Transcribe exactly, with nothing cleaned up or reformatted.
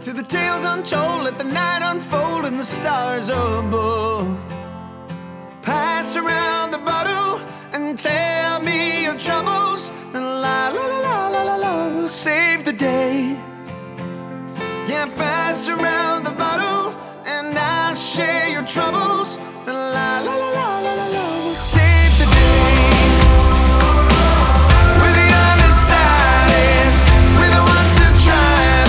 to the tales untold, let the night unfold and the stars above. Pass around the bottle and tell me your troubles, and la la la la la la la will save the day. Yeah, pass around